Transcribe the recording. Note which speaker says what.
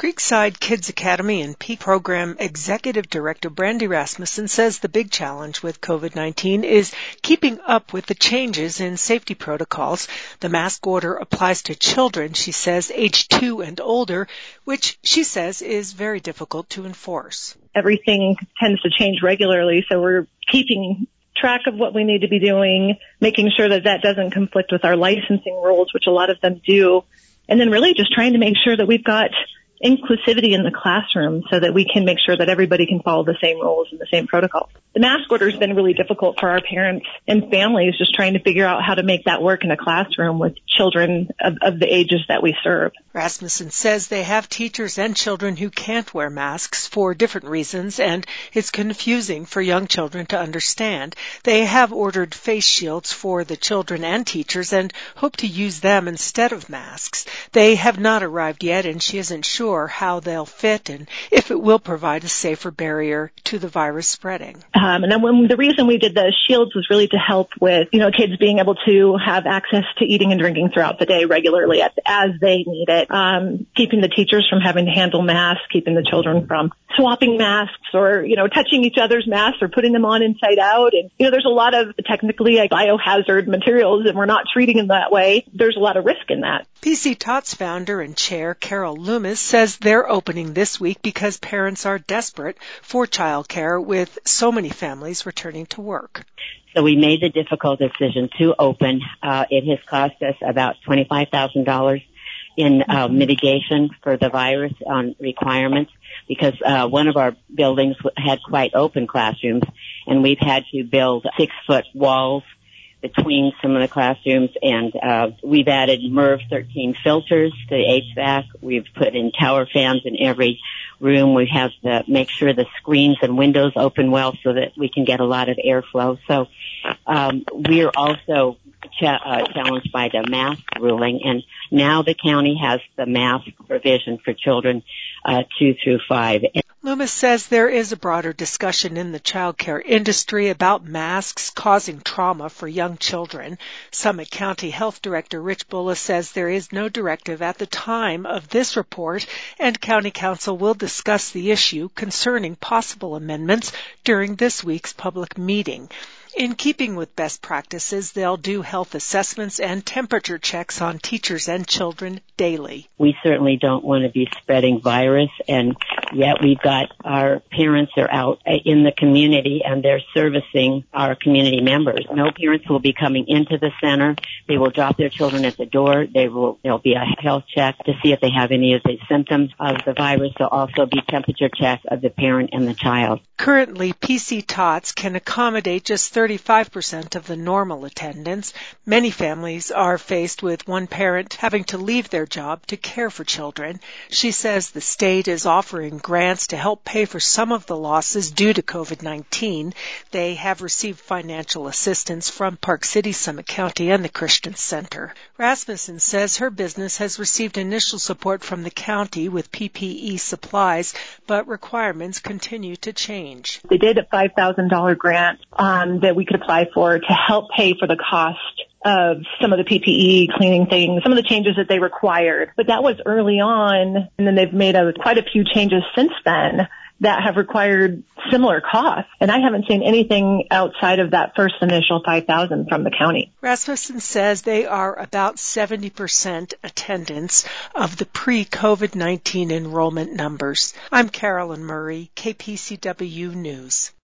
Speaker 1: Creekside Kids Academy and Peak Program Executive Director Brandy Rasmussen says the big challenge with COVID-19 is keeping up with the changes in safety protocols. The mask order applies to children, she says, age 2 and older, which she says is very difficult to enforce.
Speaker 2: Everything tends to change regularly, so we're keeping track of what we need to be doing, making sure that that doesn't conflict with our licensing rules, which a lot of them do, and then really just trying to make sure that we've got inclusivity in the classroom so that we can make sure that everybody can follow the same rules and the same protocols. The mask order has been really difficult for our parents and families, just trying to figure out how to make that work in a classroom with children of the ages that we serve.
Speaker 1: Rasmussen says they have teachers and children who can't wear masks for different reasons, and it's confusing for young children to understand. They have ordered face shields for the children and teachers and hope to use them instead of masks. They have not arrived yet, and she isn't sure how they'll fit and if it will provide a safer barrier to the virus spreading.
Speaker 2: And then the reason we did the shields was really to help with, kids being able to have access to eating and drinking throughout the day regularly as they need it. Keeping the teachers from having to handle masks, keeping the children from swapping masks or, touching each other's masks or putting them on inside out. And, there's a lot of technically biohazard materials and we're not treating them that way. There's a lot of risk in that.
Speaker 1: PC Tots founder and chair Carol Loomis says they're opening this week because parents are desperate for childcare with so many families returning to work.
Speaker 3: So we made the difficult decision to open. It has cost us about $25,000 in mitigation for the virus on requirements because one of our buildings had quite open classrooms and we've had to build 6-foot walls between some of the classrooms, and we've added MERV 13 filters to the HVAC. We've put in tower fans in every room. We have to make sure the screens and windows open well so that we can get a lot of airflow. So we're also challenged by the mask ruling, and now the county has the mask provision for children 2 through 5.
Speaker 1: Loomis says there is a broader discussion in the childcare industry about masks causing trauma for young children. Summit County Health Director Rich Bullis says there is no directive at the time of this report, and County Council will discuss the issue concerning possible amendments during this week's public meeting. In keeping with best practices, they'll do health assessments and temperature checks on teachers and children daily.
Speaker 3: We certainly don't want to be spreading virus, and yet we've got our parents are out in the community and they're servicing our community members. No parents will be coming into the center. They will drop their children at the door. There'll be a health check to see if they have any of the symptoms of the virus. There'll also be temperature check of the parent and the child.
Speaker 1: Currently, PC Tots can accommodate just 35% of the normal attendance. Many families are faced with one parent having to leave their job to care for children. She says the state is offering grants to help pay for some of the losses due to COVID-19. They have received financial assistance from Park City, Summit County, and the Christian Center. Rasmussen says her business has received initial support from the county with PPE supplies, but requirements continue to change.
Speaker 2: They did a $5,000 grant that we could apply for to help pay for the cost of some of the PPE, cleaning things, some of the changes that they required. But that was early on, and then they've made quite a few changes since then that have required similar costs. And I haven't seen anything outside of that first initial $5,000 from the county.
Speaker 1: Rasmussen says they are about 70% attendance of the pre-COVID-19 enrollment numbers. I'm Carolyn Murray, KPCW News.